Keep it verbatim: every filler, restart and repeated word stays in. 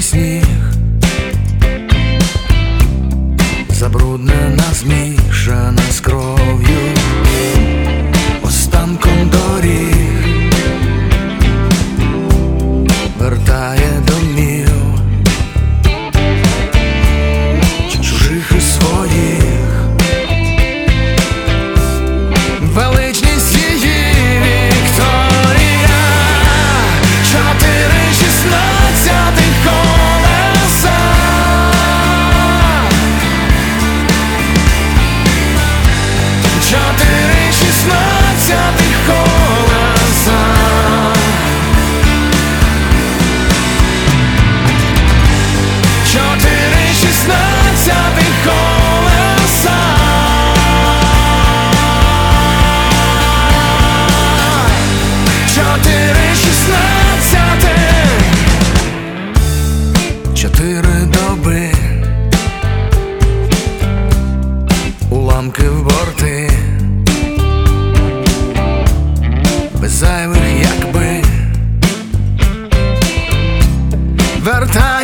сніг, забруднена, змішана з кров'ю, останком доріг, вертає домів, чи чужих і своїх. Величність її Вікторія, чотири шістнадцятих колеса, чотири шістнадцятих колеса, чотири шістнадцятих колеса, чотири шістнадцятих, чотири доби, уламки в борти, без зайвих якби, вертай